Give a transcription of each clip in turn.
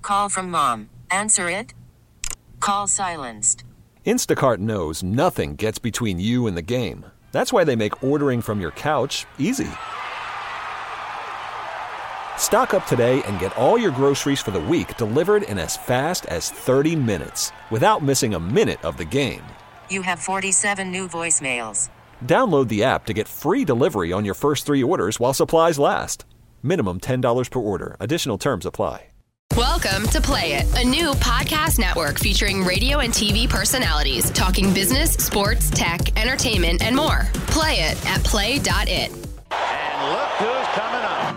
Call from mom. Answer it. Call silenced. Instacart knows nothing gets between you and the game. That's why they make ordering from your couch easy. Stock up today and get all your groceries for the week delivered in as fast as 30 minutes without missing a minute of the game. You have 47 new voicemails. Download the app to get free delivery on your first 3 orders while supplies last. Minimum $10 per order. Additional terms apply. Welcome to Play It, a new podcast network featuring radio and TV personalities talking business, sports, tech, entertainment, and more. Play it at play.it. And look who's coming up.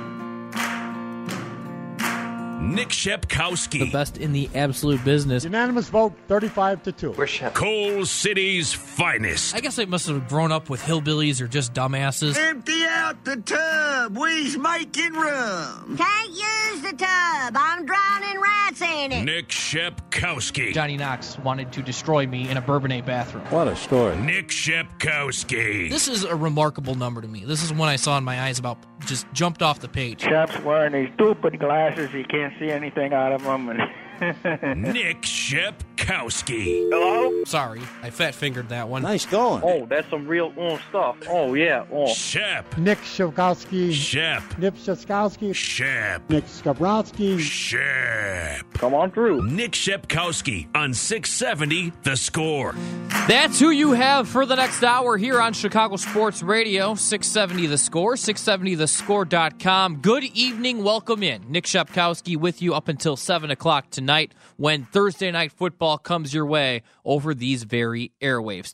Nick Shepkowski. The best in the absolute business. Unanimous vote, 35-2. We're Shep. Coal City's finest. I guess I must have grown up with hillbillies or just dumbasses. Empty out the tub. We's making rum. Can't use the tub. I'm drowning rats in it. Nick Shepkowski. Johnny Knox wanted to destroy me in a Bourbonnais bathroom. What a story. Nick Shepkowski. This is a remarkable number to me. This is one I saw in my eyes about just jumped off the page. Shep's wearing these stupid glasses. You can't see anything out of them. Nick Shepkowski. Hello? Sorry, I fat-fingered that one. Nice going. Oh, that's some real stuff. Oh, yeah. Oh. Shep. Nick Shevkowski. Shep. Nip Shevkowski. Shep. Nick Skabrowski. Shep. Come on through. Nick Shepkowski on 670 The Score. That's who you have for the next hour here on Chicago Sports Radio, 670 The Score, 670thescore.com. Good evening, welcome in. Nick Shepkowski with you up until 7 o'clock tonight when Thursday Night Football comes your way over these very airwaves.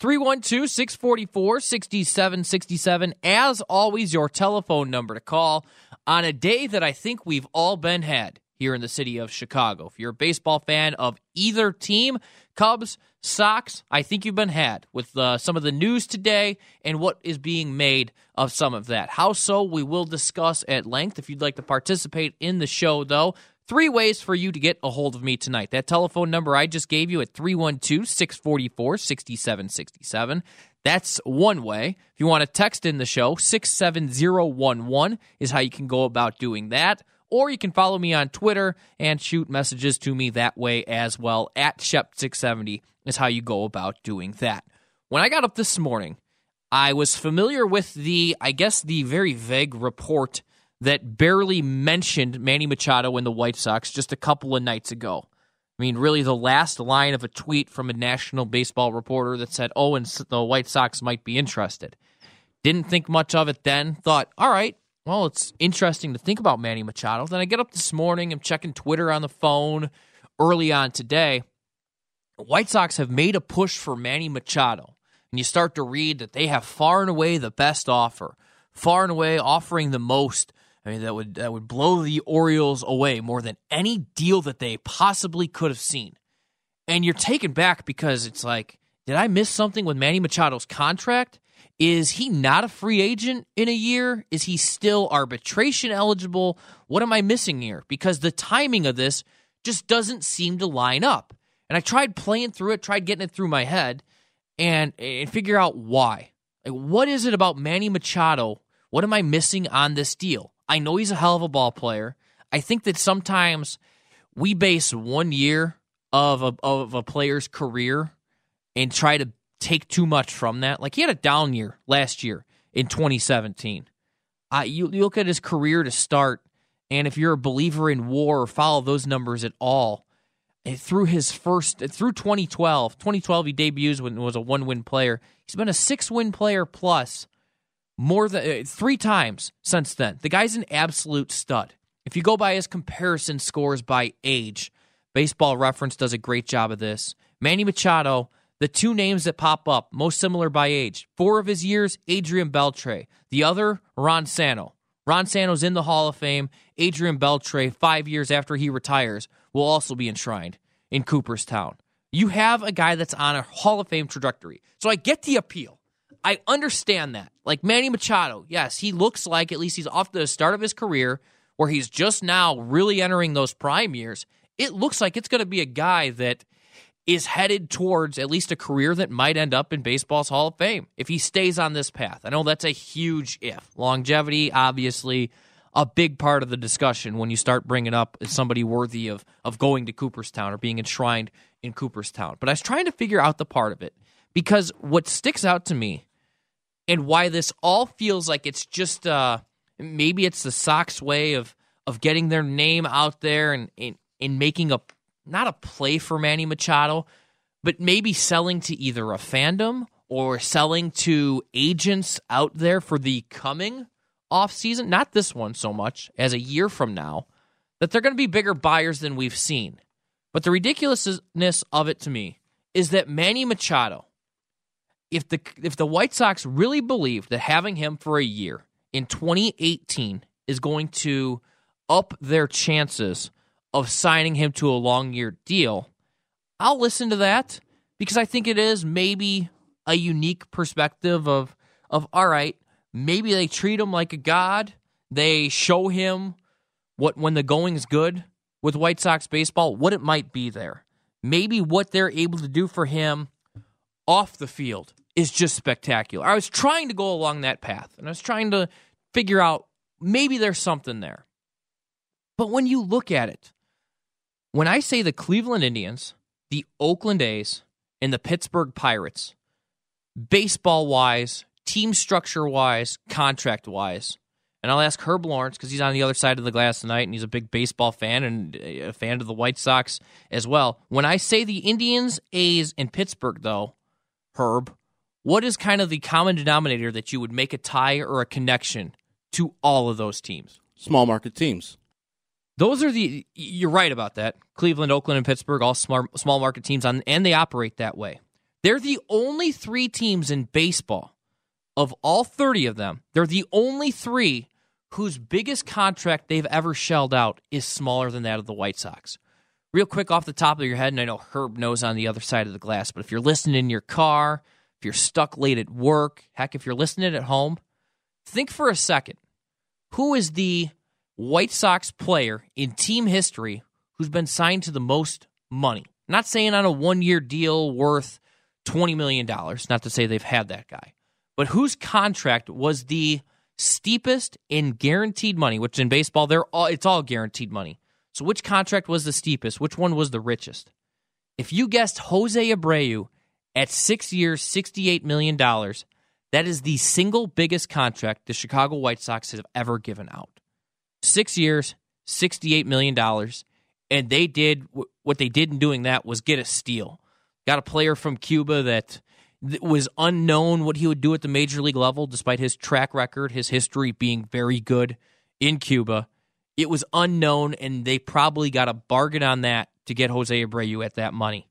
312-644-6767. As always, your telephone number to call on a day that I think we've all been had here in the city of Chicago. If you're a baseball fan of either team, Cubs, Sox, I think you've been had with some of the news today and what is being made of some of that. How so, we will discuss at length. If you'd like to participate in the show, though, 3 ways for you to get a hold of me tonight. That telephone number I just gave you at 312-644-6767. That's one way. If you want to text in the show, 67011 is how you can go about doing that. Or you can follow me on Twitter and shoot messages to me that way as well. At Shep670 is how you go about doing that. When I got up this morning, I was familiar with the very vague report that barely mentioned Manny Machado and the White Sox just a couple of nights ago. I mean, really the last line of a tweet from a national baseball reporter that said, oh, and the White Sox might be interested. Didn't think much of it then. Thought, all right, well, it's interesting to think about Manny Machado. Then I get up this morning, I'm checking Twitter on the phone early on today. The White Sox have made a push for Manny Machado. And you start to read that they have far and away the best offer, far and away offering the most. I mean, that would blow the Orioles away more than any deal that they possibly could have seen. And you're taken back because it's like, did I miss something with Manny Machado's contract? Is he not a free agent in a year? Is he still arbitration eligible? What am I missing here? Because the timing of this just doesn't seem to line up. And I tried playing through it, tried getting it through my head, and figure out why. Like, what is it about Manny Machado? What am I missing on this deal? I know he's a hell of a ball player. I think that sometimes we base 1 year of a player's career and try to take too much from that. Like, he had a down year last year in 2017. You look at his career to start, and if you're a believer in WAR or follow those numbers at all, through 2012 he debuts when he was a 1-win player. He's been a 6-win player plus more than 3 times since then. The guy's an absolute stud. If you go by his comparison scores by age, Baseball Reference does a great job of this. Manny Machado, the 2 names that pop up, most similar by age. 4 of his years, Adrian Beltre. The other, Ron Santo. Ron Santo's in the Hall of Fame. Adrian Beltre, 5 years after he retires, will also be enshrined in Cooperstown. You have a guy that's on a Hall of Fame trajectory. So I get the appeal. I understand that. Like Manny Machado, yes, he looks like at least he's off the start of his career where he's just now really entering those prime years. It looks like it's going to be a guy that is headed towards at least a career that might end up in baseball's Hall of Fame if he stays on this path. I know that's a huge if. Longevity, obviously, a big part of the discussion when you start bringing up as somebody worthy of going to Cooperstown or being enshrined in Cooperstown. But I was trying to figure out the part of it, because what sticks out to me and why this all feels like it's just maybe it's the Sox way of getting their name out there and making not a play for Manny Machado, but maybe selling to either a fandom or selling to agents out there for the coming offseason, not this one so much, as a year from now, that they're going to be bigger buyers than we've seen. But the ridiculousness of it to me is that Manny Machado, if the White Sox really believe that having him for a year in 2018 is going to up their chances of signing him to a long-year deal, I'll listen to that, because I think it is maybe a unique perspective of all right, maybe they treat him like a god. They show him when the going's good with White Sox baseball, what it might be there. Maybe what they're able to do for him off the field is just spectacular. I was trying to go along that path, and I was trying to figure out maybe there's something there. But when you look at it, when I say the Cleveland Indians, the Oakland A's, and the Pittsburgh Pirates, baseball-wise, team structure-wise, contract-wise, and I'll ask Herb Lawrence, because he's on the other side of the glass tonight, and he's a big baseball fan and a fan of the White Sox as well. When I say the Indians, A's, and Pittsburgh, though, Herb, what is kind of the common denominator that you would make a tie or a connection to all of those teams? Small market teams. Those are you're right about that. Cleveland, Oakland, and Pittsburgh, all small market teams, and they operate that way. They're the only three teams in baseball, of all 30 of them, they're the only three whose biggest contract they've ever shelled out is smaller than that of the White Sox. Real quick off the top of your head, and I know Herb knows on the other side of the glass, but if you're listening in your car, if you're stuck late at work, heck, if you're listening at home, think for a second, who is the White Sox player in team history who's been signed to the most money? I'm not saying on a one-year deal worth $20 million, not to say they've had that guy, but whose contract was the steepest in guaranteed money, which in baseball, it's all guaranteed money. So which contract was the steepest? Which one was the richest? If you guessed Jose Abreu at 6 years, $68 million, that is the single biggest contract the Chicago White Sox have ever given out. 6 years, $68 million, and they did what they did in doing that was get a steal. Got a player from Cuba that was unknown what he would do at the major league level, despite his track record, his history being very good in Cuba. It was unknown, and they probably got a bargain on that to get Jose Abreu at that money.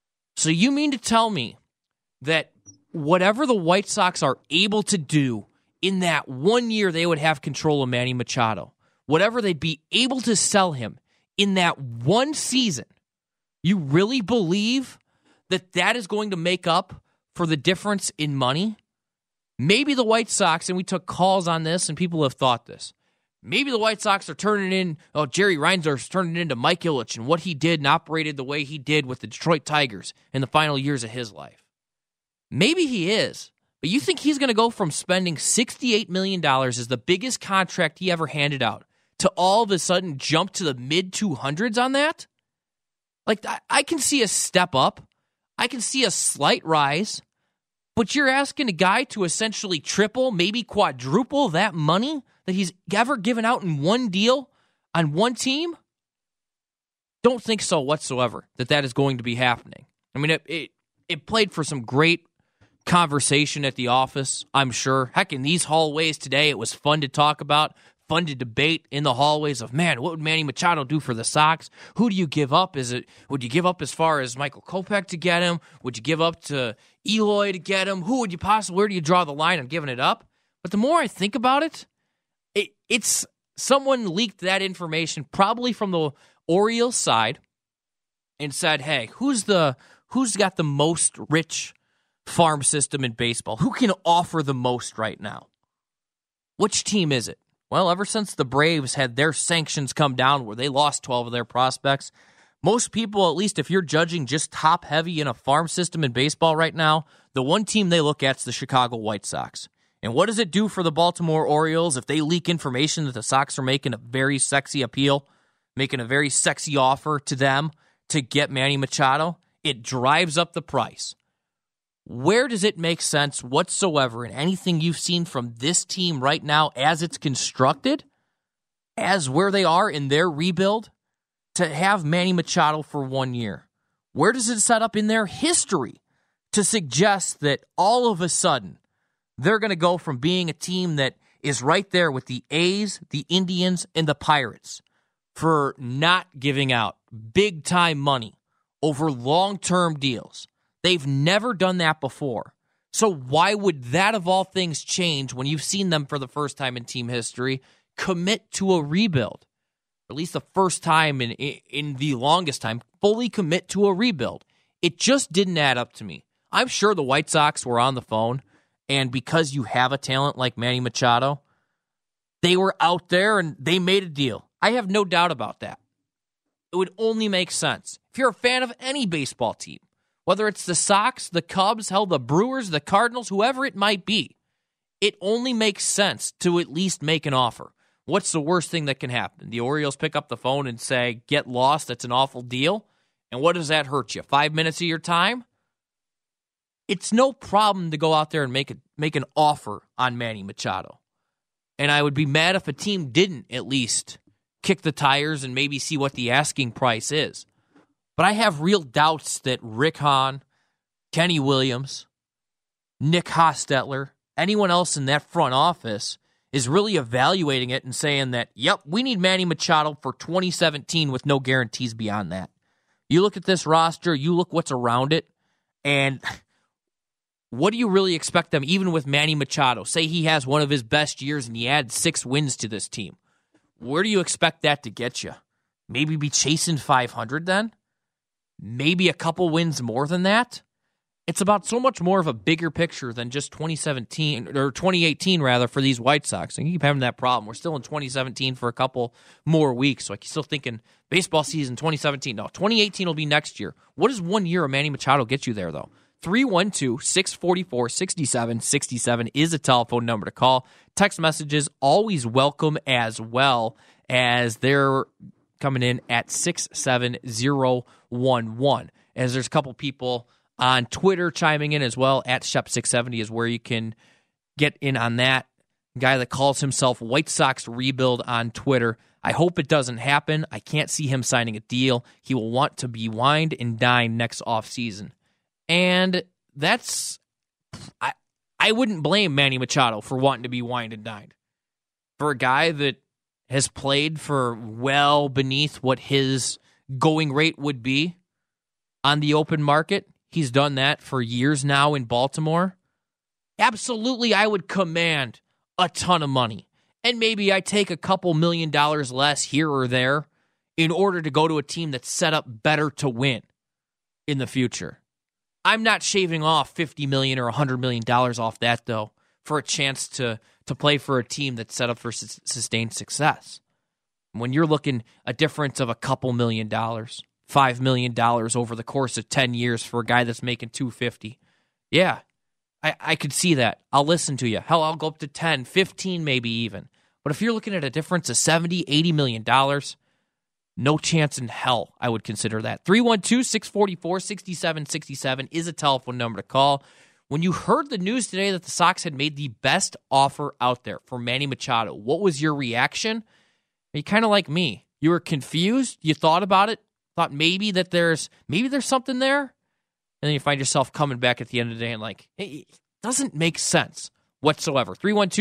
So you mean to tell me that whatever the White Sox are able to do in that 1 year they would have control of Manny Machado, whatever they'd be able to sell him in that one season, you really believe that is going to make up for the difference in money? Maybe the White Sox, and we took calls on this, and people have thought this, maybe the White Sox are turning in, Jerry Reinsdorf's turning into Mike Ilitch and what he did and operated the way he did with the Detroit Tigers in the final years of his life. Maybe he is, but you think he's going to go from spending $68 million as the biggest contract he ever handed out to all of a sudden jump to the mid-200s on that? Like, I can see a step up. I can see a slight rise. But you're asking a guy to essentially triple, maybe quadruple that money that he's ever given out in one deal on one team? Don't think so whatsoever that is going to be happening. I mean, it played for some great conversation at the office, I'm sure. Heck, in these hallways today, it was fun to talk about, fun to debate in the hallways of, man, what would Manny Machado do for the Sox? Who do you give up? Would you give up as far as Michael Kopech to get him? Would you give up to Eloy to get him? Where do you draw the line on giving it up? But the more I think about it, it's someone leaked that information probably from the Orioles side and said, hey, who's got the most rich farm system in baseball? Who can offer the most right now? Which team is it? Well, ever since the Braves had their sanctions come down where they lost 12 of their prospects, most people, at least if you're judging just top-heavy in a farm system in baseball right now, the one team they look at is the Chicago White Sox. And what does it do for the Baltimore Orioles if they leak information that the Sox are making a very sexy appeal, making a very sexy offer to them to get Manny Machado? It drives up the price. Where does it make sense whatsoever in anything you've seen from this team right now as it's constructed, as where they are in their rebuild, to have Manny Machado for 1 year? Where does it set up in their history to suggest that all of a sudden they're going to go from being a team that is right there with the A's, the Indians, and the Pirates for not giving out big-time money over long-term deals? They've never done that before. So why would that, of all things, change when you've seen them for the first time in team history commit to a rebuild? Or at least the first time in the longest time, fully commit to a rebuild. It just didn't add up to me. I'm sure the White Sox were on the phone, and because you have a talent like Manny Machado, they were out there and they made a deal. I have no doubt about that. It would only make sense. If you're a fan of any baseball team, whether it's the Sox, the Cubs, hell, the Brewers, the Cardinals, whoever it might be, it only makes sense to at least make an offer. What's the worst thing that can happen? The Orioles pick up the phone and say, get lost, that's an awful deal. And what does that hurt you? 5 minutes of your time? It's no problem to go out there and make an offer on Manny Machado. And I would be mad if a team didn't at least kick the tires and maybe see what the asking price is. But I have real doubts that Rick Hahn, Kenny Williams, Nick Hostetler, anyone else in that front office is really evaluating it and saying that, yep, we need Manny Machado for 2017 with no guarantees beyond that. You look at this roster, you look what's around it, and what do you really expect them, even with Manny Machado? Say he has one of his best years and he adds 6 wins to this team. Where do you expect that to get you? Maybe be chasing 500 then? Maybe a couple wins more than that? It's about so much more of a bigger picture than just 2017 or 2018 rather for these White Sox. And you keep having that problem. We're still in 2017 for a couple more weeks. So I'm still thinking baseball season 2017. No, 2018 will be next year. What does 1 year of Manny Machado get you there though? 312-644-6767 is a telephone number to call. Text messages always welcome as well, as they're coming in at 67011. As there's a couple people on Twitter chiming in as well, at Shep670 is where you can get in on that. Guy that calls himself White Sox Rebuild on Twitter. I hope it doesn't happen. I can't see him signing a deal. He will want to be wined and dined next offseason. And that's, I wouldn't blame Manny Machado for wanting to be wined and dined. For a guy that has played for well beneath what his going rate would be on the open market, he's done that for years now in Baltimore. Absolutely, I would command a ton of money. And maybe I take a couple $1 million less here or there in order to go to a team that's set up better to win in the future. I'm not shaving off $50 million or $100 million off that, though, for a chance to play for a team that's set up for sustained success. When you're looking a difference of a couple $1 million, $5 million over the course of 10 years for a guy that's making $250, yeah, I could see that. I'll listen to you. Hell, I'll go up to 10, 15 maybe even. But if you're looking at a difference of $70, $80 million, no chance in hell I would consider that. 312-644-6767 is a telephone number to call. When you heard the news today that the Sox had made the best offer out there for Manny Machado, what was your reaction? Are you kind of like me? You were confused? You thought about it? Thought maybe there's something there? And then you find yourself coming back at the end of the day and like, hey, it doesn't make sense whatsoever.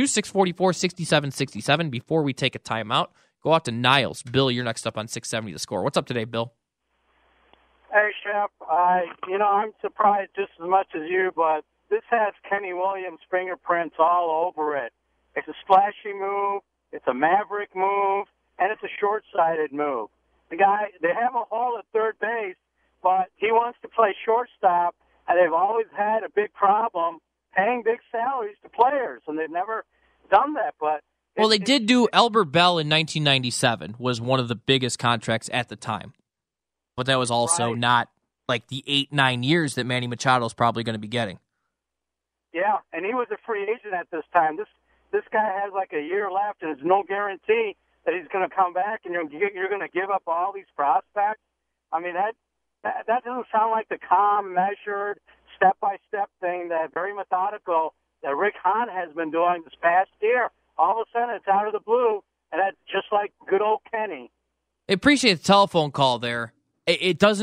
312-644-6767 before we take a timeout. Go out to Niles. Bill, you're next up on 670 The Score. What's up today, Bill? Hey, Shep. I'm surprised just as much as you, but this has Kenny Williams' fingerprints all over it. It's a splashy move, it's a maverick move, and it's a short-sighted move. The guy, they have a hole at third base, but he wants to play shortstop, and they've always had a big problem paying big salaries to players, and they've never done that, but well, they did do Albert Bell in 1997 was one of the biggest contracts at the time. But that was also not like the 8-9 years that Manny Machado is probably going to be getting. Yeah, and he was a free agent at this time. This guy has like a year left, and there's no guarantee that he's going to come back, and you're going to give up all these prospects. I mean, that doesn't sound like the calm, measured, step-by-step thing, that very methodical that Rick Hahn has been doing this past year. All of a sudden, it's out of the blue, and that's just like good old Kenny. I appreciate the telephone call there. It does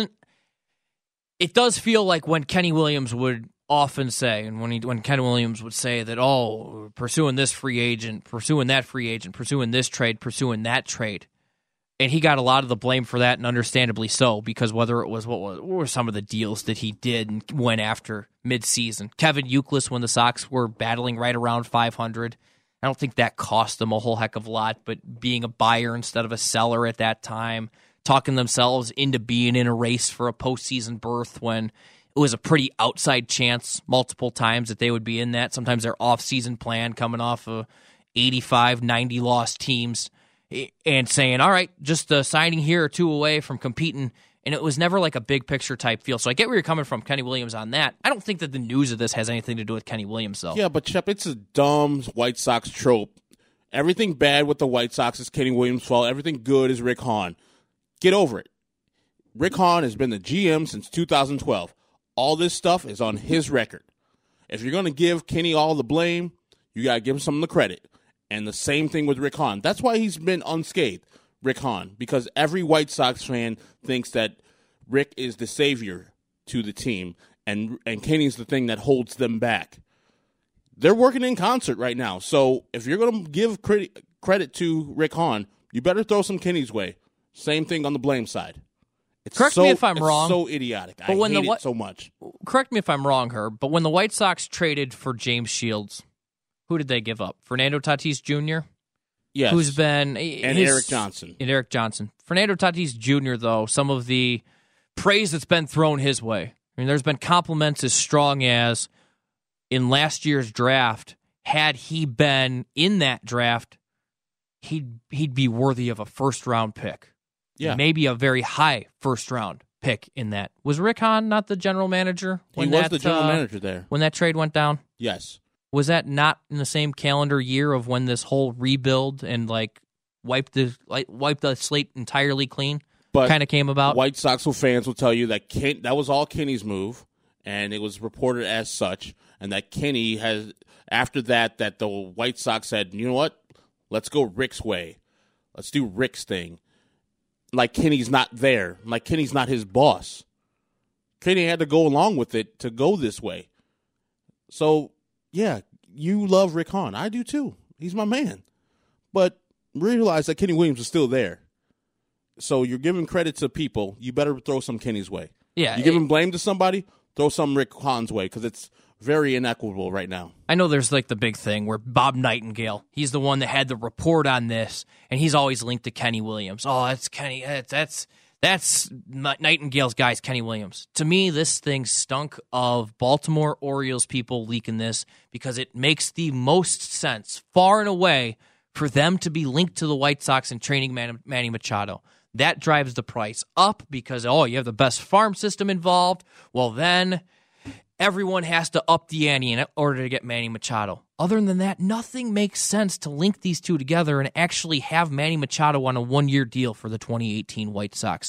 feel like when Kenny Williams would often say, and when Kenny Williams would say that, oh, pursuing this free agent, pursuing that free agent, pursuing this trade, pursuing that trade. And he got a lot of the blame for that, and understandably so, because whether it was what were some of the deals that he did and went after midseason. Kevin Youkilis, when the Sox were battling right around 500, I don't think that cost them a whole heck of a lot, but being a buyer instead of a seller at that time, talking themselves into being in a race for a postseason berth when it was a pretty outside chance multiple times that they would be in that. Sometimes their off-season plan coming off of 85, 90 lost teams and saying, all right, just a signing here or two away from competing. And it was never like a big picture type feel. So I get where you're coming from, Kenny Williams, on that. I don't think that the news of this has anything to do with Kenny Williams, though. Yeah, but Shep, it's a dumb White Sox trope. Everything bad with the White Sox is Kenny Williams' fault. Everything good is Rick Hahn. Get over it. Rick Hahn has been the GM since 2012. All this stuff is on his record. If you're going to give Kenny all the blame, you got to give him some of the credit. And the same thing with Rick Hahn. That's why he's been unscathed, Rick Hahn, because every White Sox fan thinks that Rick is the savior to the team, and Kenny's the thing that holds them back. They're working in concert right now. So if you're going to give credit to Rick Hahn, you better throw some Kenny's way. Same thing on the blame side. Correct me if I'm wrong. It's so idiotic. I hate it so much. Correct me if I'm wrong, Herb, but when the White Sox traded for James Shields, who did they give up? Fernando Tatis Jr.? Yes. Who's been... And Eric Johnson. And Eric Johnson. Fernando Tatis Jr., though, some of the praise that's been thrown his way. I mean, there's been compliments as strong as in last year's draft, had he been in that draft, he'd be worthy of a first-round pick. Yeah. Maybe a very high first-round pick in that. Was Rick Hahn not the general manager? He was the general manager there. When that trade went down? Yes. Was that not in the same calendar year of when this whole rebuild and wiped the slate entirely clean kind of came about? White Sox fans will tell you that that was all Kenny's move, and it was reported as such, and that Kenny has, after that the White Sox said, you know what, let's go Rick's way. Let's do Rick's thing. Like Kenny's not there. Like Kenny's not his boss. Kenny had to go along with it to go this way. So, yeah, you love Rick Hahn. I do too. He's my man. But realize that Kenny Williams is still there. So you're giving credit to people. You better throw some Kenny's way. Yeah. You're giving blame to somebody, throw some Rick Hahn's way, because it's very inequitable right now. I know there's the big thing where Bob Nightingale, he's the one that had the report on this, and he's always linked to Kenny Williams. Oh, that's Kenny. That's Nightingale's guy's Kenny Williams. To me, this thing stunk of Baltimore Orioles people leaking this because it makes the most sense, far and away, for them to be linked to the White Sox and training Manny Machado. That drives the price up because, you have the best farm system involved. Well, then everyone has to up the ante in order to get Manny Machado. Other than that, nothing makes sense to link these two together and actually have Manny Machado on a one-year deal for the 2018 White Sox.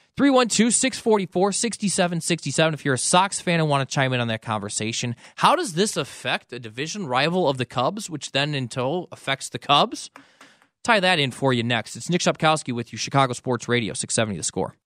312-644-6767 if you're a Sox fan and want to chime in on that conversation. How does this affect a division rival of the Cubs, which then in total affects the Cubs? Tie that in for you next. It's Nick Shopkowski with you, Chicago Sports Radio, 670 The Score.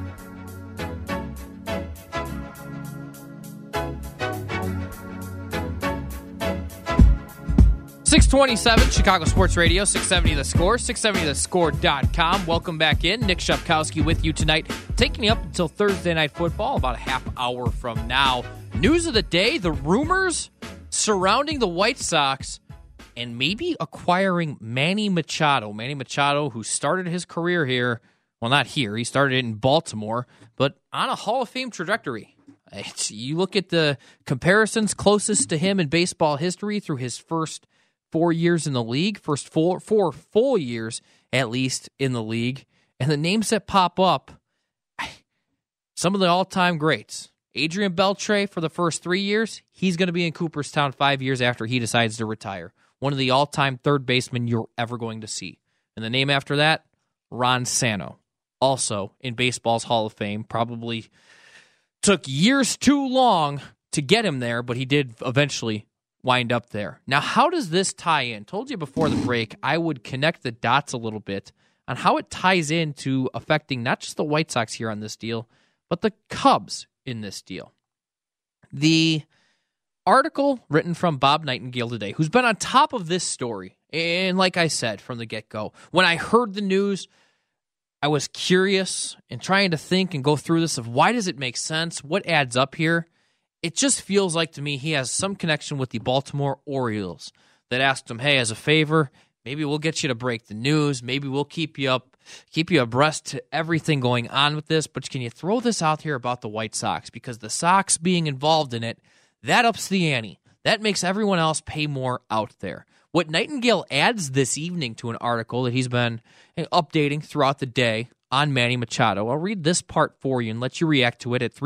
627, Chicago Sports Radio, 670 The Score, 670thescore.com. Welcome back in. Nick Shopkowski with you tonight, taking you up until Thursday Night Football, about a half hour from now. News of the day, the rumors surrounding the White Sox and maybe acquiring Manny Machado. Manny Machado, who started his career here, well, not here, he started in Baltimore, but on a Hall of Fame trajectory. You look at the comparisons closest to him in baseball history through his first 4 years in the league, first four full years at least in the league, and the names that pop up, some of the all-time greats. Adrian Beltre for the first 3 years, he's going to be in Cooperstown 5 years after he decides to retire. One of the all-time third basemen you're ever going to see. And the name after that, Ron Santo, also in baseball's Hall of Fame. Probably took years too long to get him there, but he did eventually wind up there. Now, how does this tie in? Told you before the break, I would connect the dots a little bit on how it ties into affecting not just the White Sox here on this deal, but the Cubs in this deal. The article written from Bob Nightingale today, who's been on top of this story, and like I said from the get-go, when I heard the news, I was curious and trying to think and go through this of why does it make sense, what adds up here. It just feels like to me he has some connection with the Baltimore Orioles that asked him, hey, as a favor, maybe we'll get you to break the news. Maybe we'll keep you abreast to everything going on with this. But can you throw this out here about the White Sox? Because the Sox being involved in it, that ups the ante. That makes everyone else pay more out there. What Nightingale adds this evening to an article that he's been updating throughout the day on Manny Machado. I'll read this part for you and let you react to it at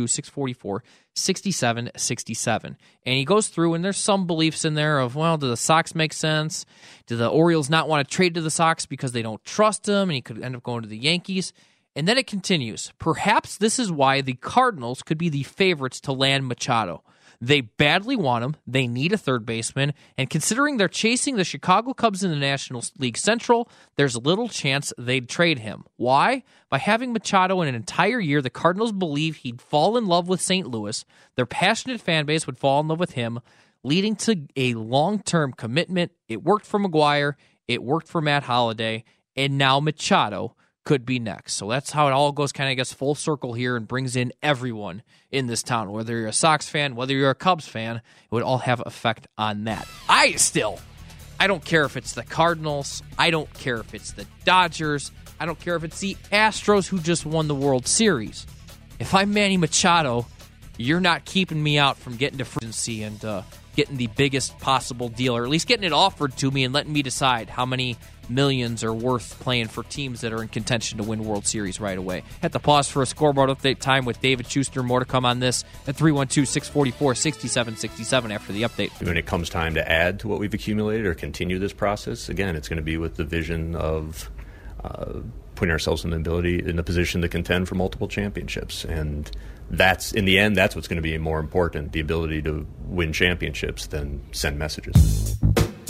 312-644-6767. And he goes through, and there's some beliefs in there of, well, do the Sox make sense? Do the Orioles not want to trade to the Sox because they don't trust him, and he could end up going to the Yankees? And then it continues. Perhaps this is why the Cardinals could be the favorites to land Machado. They badly want him. They need a third baseman. And considering they're chasing the Chicago Cubs in the National League Central, there's little chance they'd trade him. Why? By having Machado in an entire year, the Cardinals believe he'd fall in love with St. Louis. Their passionate fan base would fall in love with him, leading to a long-term commitment. It worked for McGuire. It worked for Matt Holliday. And now Machado could be next. So that's how it all goes, kind of gets full circle here and brings in everyone in this town. Whether you're a Sox fan, whether you're a Cubs fan, it would all have effect on that. I don't care if it's the Cardinals. I don't care if it's the Dodgers. I don't care if it's the Astros who just won the World Series. If I'm Manny Machado, you're not keeping me out from getting to free agency and getting the biggest possible deal, or at least getting it offered to me and letting me decide how many millions are worth playing for teams that are in contention to win World Series right away. Had to pause for a scoreboard update time with David Schuster. More to come on this at 312-644-6767 after the update. When it comes time to add to what we've accumulated or continue this process, again, it's going to be with the vision of putting ourselves in the position to contend for multiple championships. And that's, in the end, that's what's going to be more important, the ability to win championships than send messages.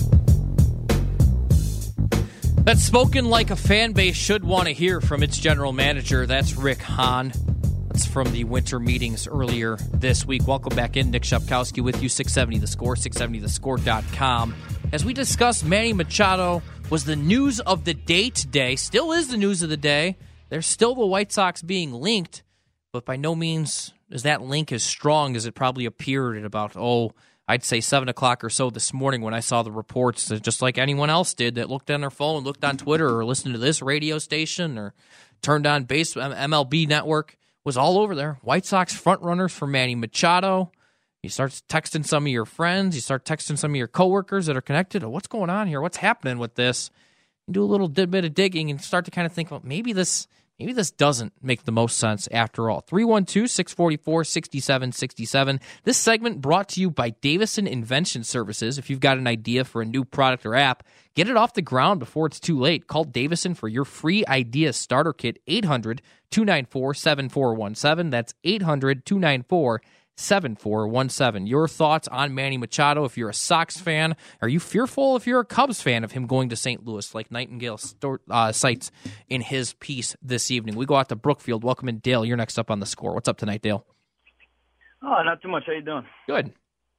That's spoken like a fan base should want to hear from its general manager. That's Rick Hahn. That's from the winter meetings earlier this week. Welcome back in. Nick Shepkowski with you, 670 The Score, 670thescore.com. As we discussed, Manny Machado was the news of the day today. Still is the news of the day. There's still the White Sox being linked, but by no means is that link as strong as it probably appeared at about, I'd say 7 o'clock or so this morning when I saw the reports, just like anyone else did that looked on their phone, looked on Twitter, or listened to this radio station, or turned on MLB Network, was all over there. White Sox front runners for Manny Machado. You start texting some of your friends. You start texting some of your coworkers that are connected. What's going on here? What's happening with this? You do a little bit of digging and start to kind of think, well, maybe this doesn't make the most sense after all. 312-644-6767. This segment brought to you by Davison Invention Services. If you've got an idea for a new product or app, get it off the ground before it's too late. Call Davison for your free idea starter kit, 800-294-7417. That's 800-294-7417. Your thoughts on Manny Machado? If you're a Sox fan, are you fearful if you're a Cubs fan of him going to St. Louis, like Nightingale cites in his piece this evening? We go out to Brookfield. Welcome in, Dale. You're next up on the Score. What's up tonight, Dale? Oh, not too much. How you doing? Good.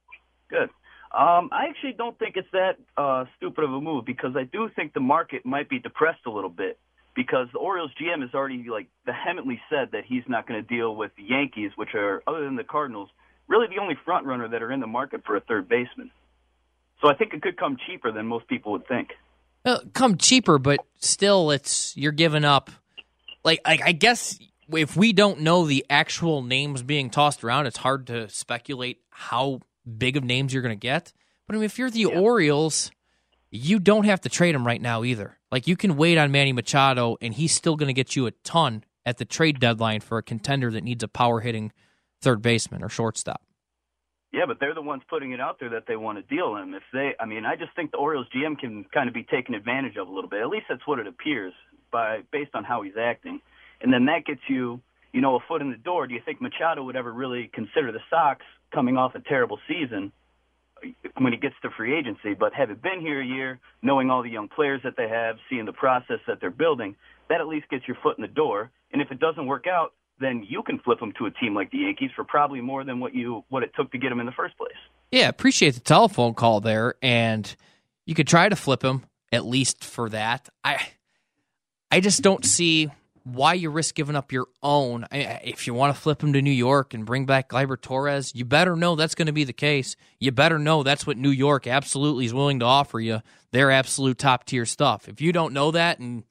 I actually don't think it's that stupid of a move, because I do think the market might be depressed a little bit, because the Orioles GM has already vehemently said that he's not going to deal with the Yankees, which are, other than the Cardinals, really the only front runner that are in the market for a third baseman. So I think it could come cheaper than most people would think. Come cheaper, but still, you're giving up. I guess if we don't know the actual names being tossed around, it's hard to speculate how big of names you're going to get. But if you're the Orioles, you don't have to trade him right now either. You can wait on Manny Machado, and he's still going to get you a ton at the trade deadline for a contender that needs a power-hitting third baseman or shortstop. Yeah, but they're the ones putting it out there that they want to deal him. I just think the Orioles GM can kind of be taken advantage of a little bit. At least that's what it appears based on how he's acting. And then that gets you, a foot in the door. Do you think Machado would ever really consider the Sox coming off a terrible season when he gets to free agency? But having been here a year, knowing all the young players that they have, seeing the process that they're building, that at least gets your foot in the door. And if it doesn't work out, then you can flip him to a team like the Yankees for probably more than what it took to get him in the first place. Yeah, appreciate the telephone call there, and you could try to flip him at least for that. I just don't see why you risk giving up your own. If you want to flip him to New York and bring back Gleyber Torres, you better know that's going to be the case. You better know that's what New York absolutely is willing to offer you, their absolute top-tier stuff. If you don't know that, and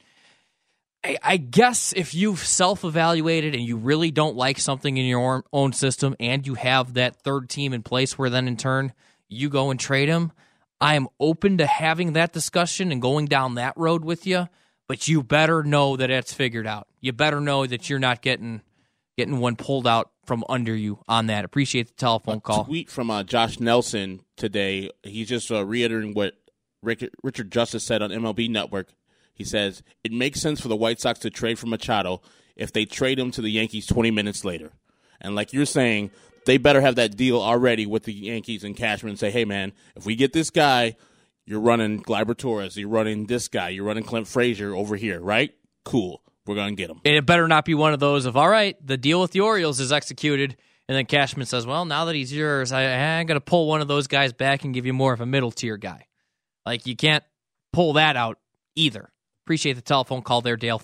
I guess if you've self-evaluated and you really don't like something in your own system and you have that third team in place where then in turn you go and trade him, I am open to having that discussion and going down that road with you, but you better know that it's figured out. You better know that you're not getting one pulled out from under you on that. Appreciate the telephone call. Tweet from Josh Nelson today. He's just reiterating what Richard Justice said on MLB Network. He says, it makes sense for the White Sox to trade for Machado if they trade him to the Yankees 20 minutes later. And like you're saying, they better have that deal already with the Yankees and Cashman and say, hey, man, if we get this guy, you're running Gleyber Torres, you're running this guy, you're running Clint Frazier over here, right? Cool. We're going to get him. And it better not be one of those of, all right, the deal with the Orioles is executed, and then Cashman says, well, now that he's yours, I'm going to pull one of those guys back and give you more of a middle-tier guy. Like, you can't pull that out either. Appreciate the telephone call there, Dale.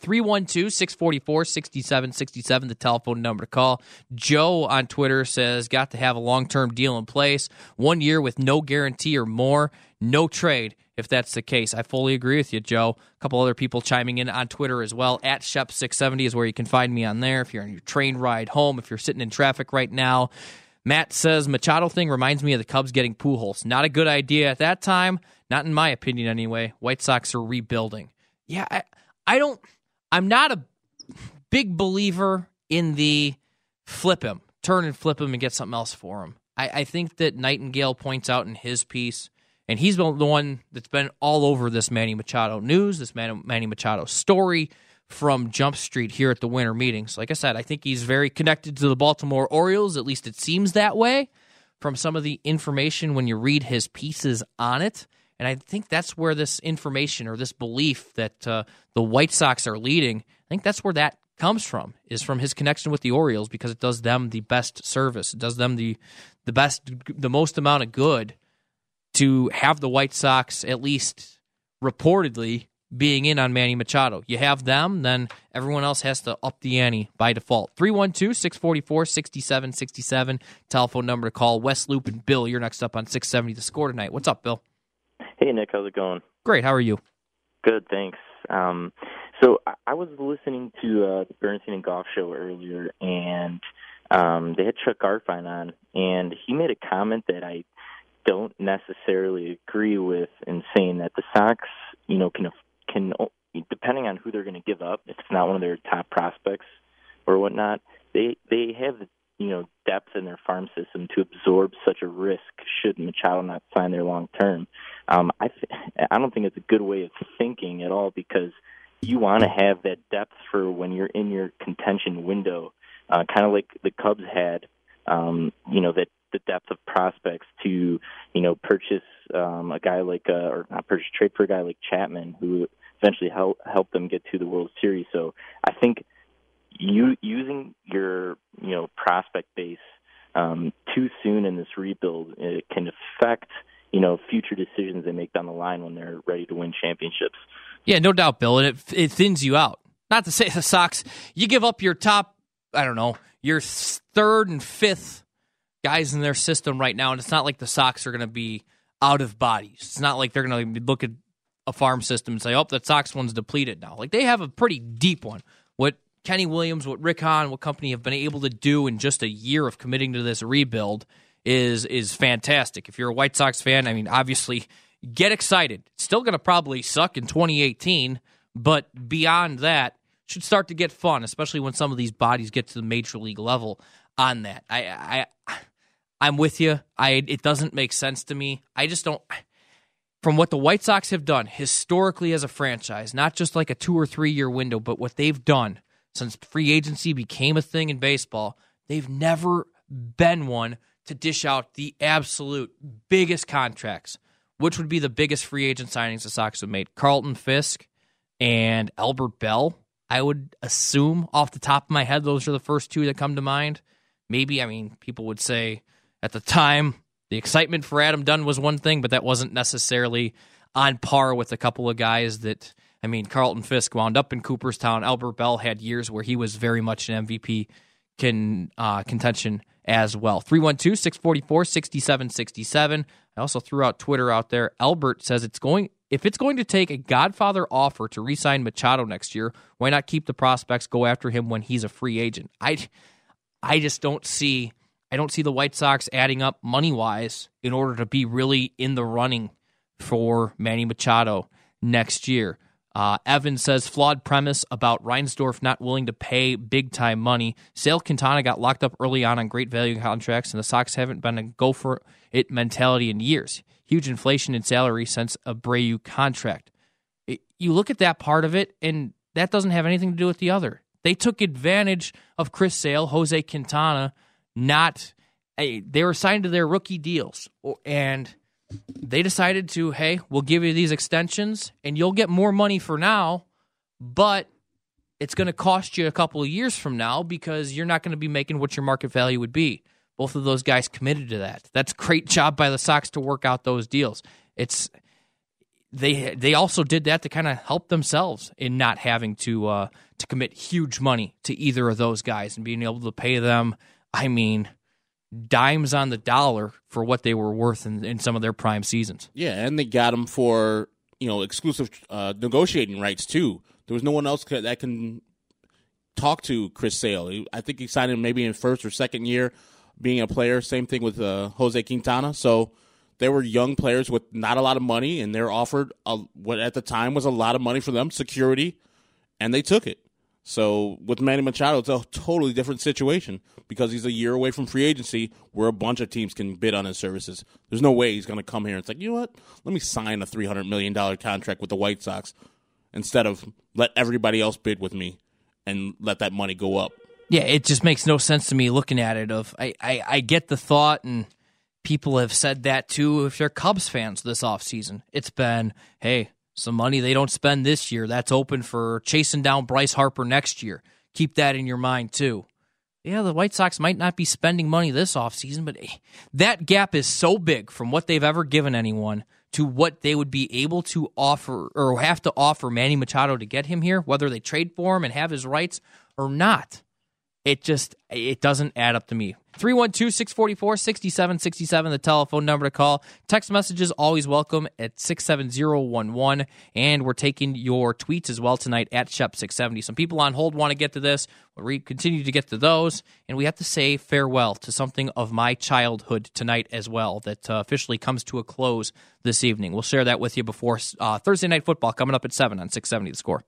312-644-6767, the telephone number to call. Joe on Twitter says, got to have a long-term deal in place. 1 year with no guarantee or more. No trade, if that's the case. I fully agree with you, Joe. A couple other people chiming in on Twitter as well. At Shep670 is where you can find me on there if you're on your train ride home, if you're sitting in traffic right now. Matt says, Machado thing reminds me of the Cubs getting Pujols. Not a good idea at that time. Not in my opinion anyway. White Sox are rebuilding. Yeah, I'm not a big believer in the turn and flip him and get something else for him. I think that Nightingale points out in his piece, and he's the one that's been all over this Manny Machado news, this Manny Machado story from Jump Street here at the winter meetings. Like I said, I think he's very connected to the Baltimore Orioles, at least it seems that way from some of the information when you read his pieces on it. And I think that's where this information or this belief that the White Sox are leading, I think that's where that comes from, is from his connection with the Orioles, because it does them the best service. It does them the most amount of good to have the White Sox at least reportedly being in on Manny Machado. You have them, then everyone else has to up the ante by default. 312-644-6767, telephone number to call. Wes Loop and Bill, you're next up on 670 The Score tonight. What's up, Bill? Hey, Nick, how's it going? Great, how are you? Good, thanks. So I was listening to the Bernstein and Goff show earlier, and they had Chuck Garfien on, and he made a comment that I don't necessarily agree with in saying that the Sox, can depending on who they're going to give up, if it's not one of their top prospects or whatnot, they have depth in their farm system to absorb such a risk should Machado not sign there long term. I don't think it's a good way of thinking at all, because you want to have that depth for when you're in your contention window, kind of like the Cubs had, that the depth of prospects to, purchase a guy like, or not purchase, trade for a guy like Chapman, who eventually helped them get to the World Series. So I think using your prospect base too soon in this rebuild, it can affect future decisions they make down the line when they're ready to win championships. Yeah, no doubt, Bill, and it thins you out. Not to say the Sox, you give up your top, your third and fifth guys in their system right now, and it's not like the Sox are going to be out of bodies. It's not like they're going to look at a farm system and say, oh, that Sox one's depleted now. Like, they have a pretty deep one. What Kenny Williams, what Rick Hahn, what company have been able to do in just a year of committing to this rebuild is fantastic. If you're a White Sox fan, obviously, get excited. It's still going to probably suck in 2018, but beyond that, should start to get fun, especially when some of these bodies get to the major league level. on that. I'm with you. It doesn't make sense to me. I just don't. From what the White Sox have done historically as a franchise, not just like a 2 or 3 year window, but what they've done since free agency became a thing in baseball, they've never been one to dish out the absolute biggest contracts. Which would be the biggest free agent signings the Sox have made? Carlton Fisk and Albert Bell. I would assume off the top of my head, those are the first two that come to mind. Maybe, people would say at the time, the excitement for Adam Dunn was one thing, but that wasn't necessarily on par with a couple of guys that, Carlton Fisk wound up in Cooperstown. Albert Bell had years where he was very much an MVP contention as well. 312-644-6767. I also threw out Twitter out there. Albert says if it's going to take a Godfather offer to re-sign Machado next year, why not keep the prospects, go after him when he's a free agent? I just don't see the White Sox adding up money-wise in order to be really in the running for Manny Machado next year. Evan says, flawed premise about Reinsdorf not willing to pay big-time money. Sale Quintana got locked up early on great value contracts, and the Sox haven't been a go-for-it mentality in years. Huge inflation in salary since Abreu contract. You look at that part of it, and that doesn't have anything to do with the other. They took advantage of Chris Sale, Jose Quintana, they were signed to their rookie deals, and they decided to, hey, we'll give you these extensions, and you'll get more money for now, but it's going to cost you a couple of years from now because you're not going to be making what your market value would be. Both of those guys committed to that. That's a great job by the Sox to work out those deals. They also did that to kind of help themselves in not having to commit huge money to either of those guys and being able to pay them, dimes on the dollar for what they were worth in some of their prime seasons. Yeah, and they got them for exclusive negotiating rights too. There was no one else that can talk to Chris Sale. I think he signed him maybe in first or second year being a player. Same thing with Jose Quintana. So they were young players with not a lot of money, and they're offered what at the time was a lot of money for them, security, and they took it. So with Manny Machado, it's a totally different situation because he's a year away from free agency where a bunch of teams can bid on his services. There's no way he's going to come here and it's like, you know what? Let me sign a $300 million contract with the White Sox instead of let everybody else bid with me and let that money go up. Yeah, it just makes no sense to me looking at it. I get the thought, and people have said that too if they're Cubs fans this offseason. It's been, hey, some money they don't spend this year, that's open for chasing down Bryce Harper next year. Keep that in your mind, too. Yeah, the White Sox might not be spending money this offseason, but that gap is so big from what they've ever given anyone to what they would be able to offer or have to offer Manny Machado to get him here, whether they trade for him and have his rights or not. It doesn't add up to me. 312-644-6767, the telephone number to call. Text messages always welcome at 67011, and we're taking your tweets as well tonight at Shep670. Some people on hold want to get to this. We'll continue to get to those, and we have to say farewell to something of my childhood tonight as well that officially comes to a close this evening. We'll share that with you before Thursday Night Football coming up at 7 on 670 The Score.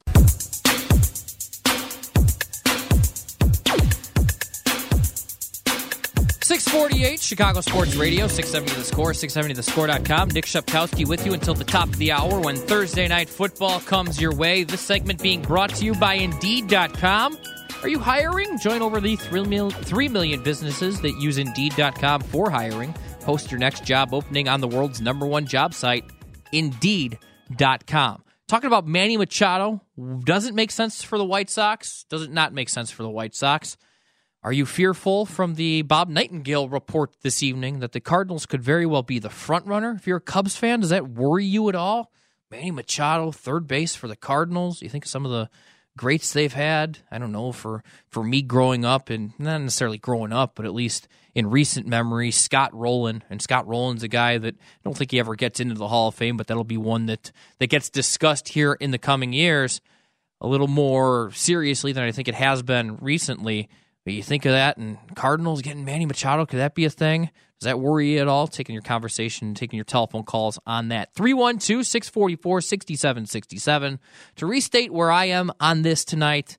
648, Chicago Sports Radio, 670 The Score, 670thescore.com. Nick Shepkowski with you until the top of the hour when Thursday Night Football comes your way. This segment being brought to you by Indeed.com. Are you hiring? Join over the 3 million businesses that use Indeed.com for hiring. Post your next job opening on the world's #1 job site, Indeed.com. Talking about Manny Machado, does it make sense for the White Sox? Does it not make sense for the White Sox? Are you fearful from the Bob Nightingale report this evening that the Cardinals could very well be the front runner? If you're a Cubs fan, does that worry you at all? Manny Machado, third base for the Cardinals. You think of some of the greats they've had? I don't know, for me growing up, and not necessarily growing up, but at least in recent memory, Scott Rowland. And Scott Rowland's a guy that I don't think he ever gets into the Hall of Fame, but that'll be one that gets discussed here in the coming years a little more seriously than I think it has been recently. But you think of that, and Cardinals getting Manny Machado, could that be a thing? Does that worry you at all? Taking your conversation, taking your telephone calls on that. 312-644-6767. To restate where I am on this tonight,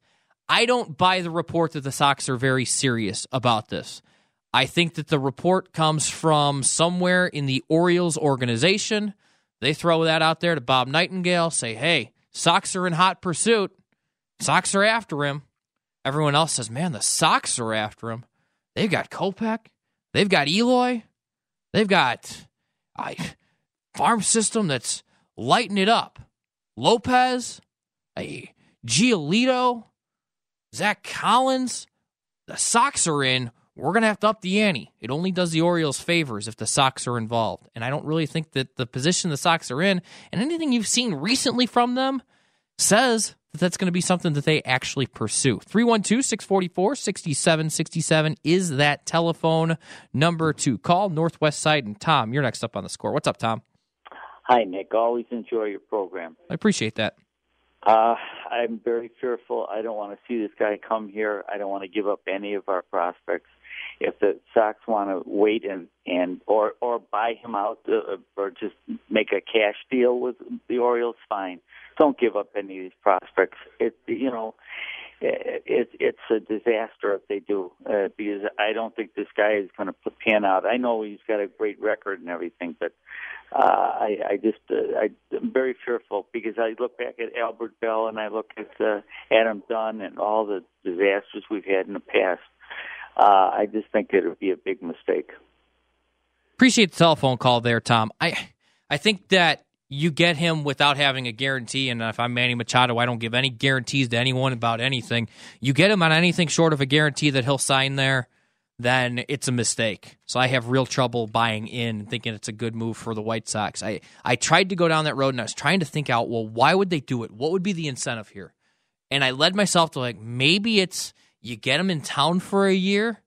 I don't buy the report that the Sox are very serious about this. I think that the report comes from somewhere in the Orioles organization. They throw that out there to Bob Nightingale, say, hey, Sox are in hot pursuit. Sox are after him. Everyone else says, man, the Sox are after him. They've got Kopech. They've got Eloy. They've got a farm system that's lighting it up. Lopez, a Giolito, Zach Collins. The Sox are in. We're going to have to up the ante. It only does the Orioles favors if the Sox are involved. And I don't really think that the position the Sox are in, and anything you've seen recently from them, says that that's going to be something that they actually pursue. 312-644-6767 is that telephone number to call. Northwest Side, and Tom, you're next up on the score. What's up, Tom? Hi, Nick. Always enjoy your program. I appreciate that. I'm very fearful. I don't want to see this guy come here. I don't want to give up any of our prospects. If the Sox want to wait or buy him out or just make a cash deal with the Orioles, fine. Don't give up any of these prospects. It's a disaster if they do, because I don't think this guy is going to pan out. I know he's got a great record and everything, but I'm very fearful because I look back at Albert Bell and I look at Adam Dunn and all the disasters we've had in the past. I just think it would be a big mistake. Appreciate the telephone call there, Tom. I think that you get him without having a guarantee, and if I'm Manny Machado, I don't give any guarantees to anyone about anything. You get him on anything short of a guarantee that he'll sign there, then it's a mistake. So I have real trouble buying in and thinking it's a good move for the White Sox. I tried to go down that road, and I was trying to think out, well, why would they do it? What would be the incentive here? And I led myself to, maybe it's you get him in town for a year,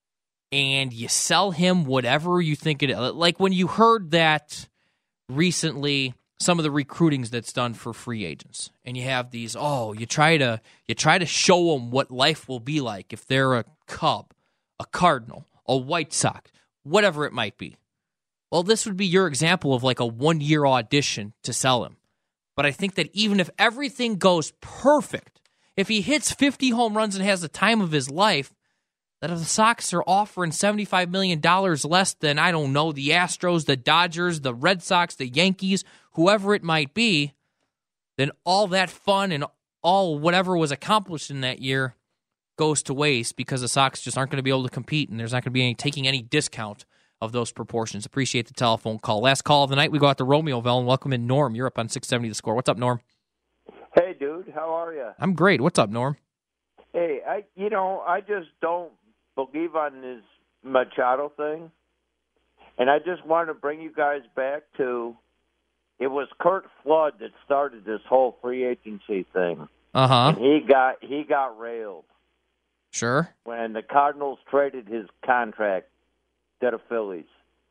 and you sell him whatever you think it is. Like when you heard that recently, some of the recruitings that's done for free agents, and you have these, you try to show them what life will be like if they're a Cub, a Cardinal, a White Sox, whatever it might be. Well, this would be your example of like a 1-year audition to sell him. But I think that even if everything goes perfect, if he hits 50 home runs and has the time of his life, that if the Sox are offering $75 million less than, I don't know, the Astros, the Dodgers, the Red Sox, the Yankees, whoever it might be, then all that fun and all whatever was accomplished in that year goes to waste because the Sox just aren't going to be able to compete, and there's not going to be taking any discount of those proportions. Appreciate the telephone call. Last call of the night, we go out to Romeoville and welcome in Norm. You're up on 670 The Score. What's up, Norm? Hey, dude. How are you? I'm great. What's up, Norm? Hey, I just don't believe on this Machado thing, and I just want to bring you guys back to it was Curt Flood that started this whole free agency thing. Uh-huh. And he got railed. Sure. When the Cardinals traded his contract to the Phillies.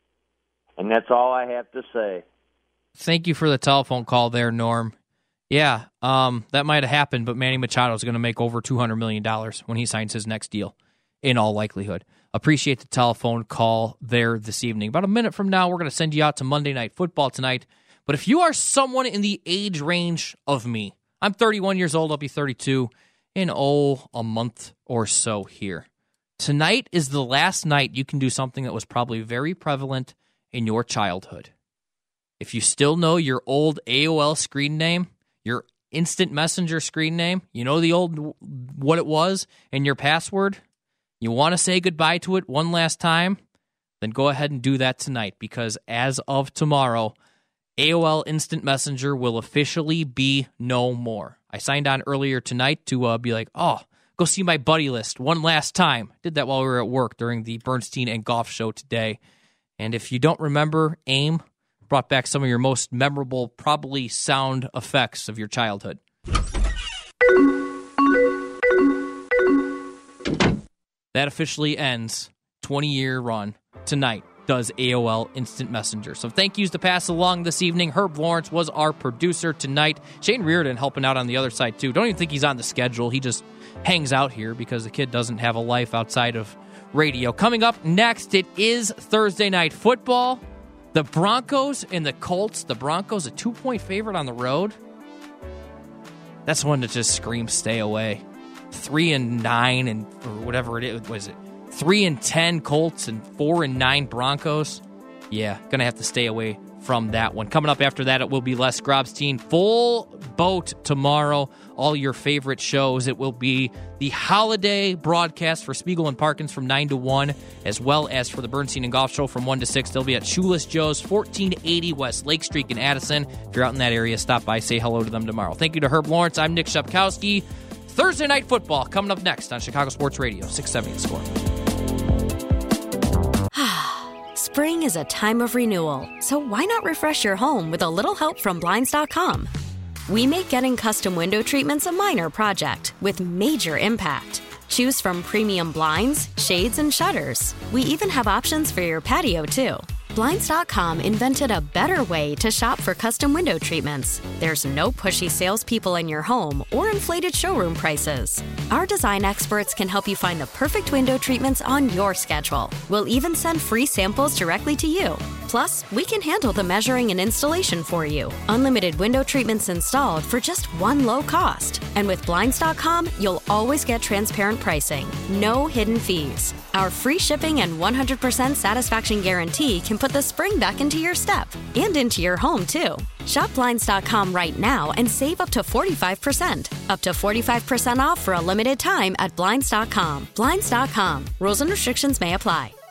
And that's all I have to say. Thank you for the telephone call there, Norm. Yeah, that might have happened, but Manny Machado is going to make over $200 million when he signs his next deal, in all likelihood. Appreciate the telephone call there this evening. About a minute from now, we're going to send you out to Monday Night Football tonight. But if you are someone in the age range of me, I'm 31 years old, I'll be 32 in, a month or so here. Tonight is the last night you can do something that was probably very prevalent in your childhood. If you still know your old AOL screen name, your instant messenger screen name, you know the old what it was and your password, you want to say goodbye to it one last time, then go ahead and do that tonight, because as of tomorrow, AOL Instant Messenger will officially be no more. I signed on earlier tonight to be like, go see my buddy list one last time. Did that while we were at work during the Bernstein and Goff show today. And if you don't remember, AIM brought back some of your most memorable, probably sound effects of your childhood. That officially ends 20-year run tonight. Does AOL Instant Messenger. So thank yous to pass along this evening. Herb Lawrence was our producer tonight. Shane Reardon helping out on the other side, too. Don't even think he's on the schedule. He just hangs out here because the kid doesn't have a life outside of radio. Coming up next, it is Thursday Night Football. The Broncos and the Colts. The Broncos, a 2-point favorite on the road. That's one that just screams stay away. 3-9 or whatever it is. Was it 3-10 Colts and 4-9 Broncos? Yeah, gonna have to stay away from that one. Coming up after that, it will be Les Grobstein. Full boat tomorrow. All your favorite shows. It will be the holiday broadcast for Spiegel and Parkins from 9 to 1, as well as for the Bernstein and Golf Show from 1 to 6. They'll be at Shoeless Joe's, 1480 West Lake Street in Addison. If you're out in that area, stop by, say hello to them tomorrow. Thank you to Herb Lawrence. I'm Nick Shepkowski. Thursday Night Football coming up next on Chicago Sports Radio, 670 The Score. Spring is a time of renewal, so why not refresh your home with a little help from Blinds.com? We make getting custom window treatments a minor project with major impact. Choose from premium blinds, shades, and shutters. We even have options for your patio, too. Blinds.com invented a better way to shop for custom window treatments. There's no pushy salespeople in your home or inflated showroom prices. Our design experts can help you find the perfect window treatments on your schedule. We'll even send free samples directly to you. Plus, we can handle the measuring and installation for you. Unlimited window treatments installed for just one low cost. And with Blinds.com, you'll always get transparent pricing. No hidden fees. Our free shipping and 100% satisfaction guarantee can put the spring back into your step and into your home, too. Shop Blinds.com right now and save up to 45%. Up to 45% off for a limited time at Blinds.com. Blinds.com. Rules and restrictions may apply.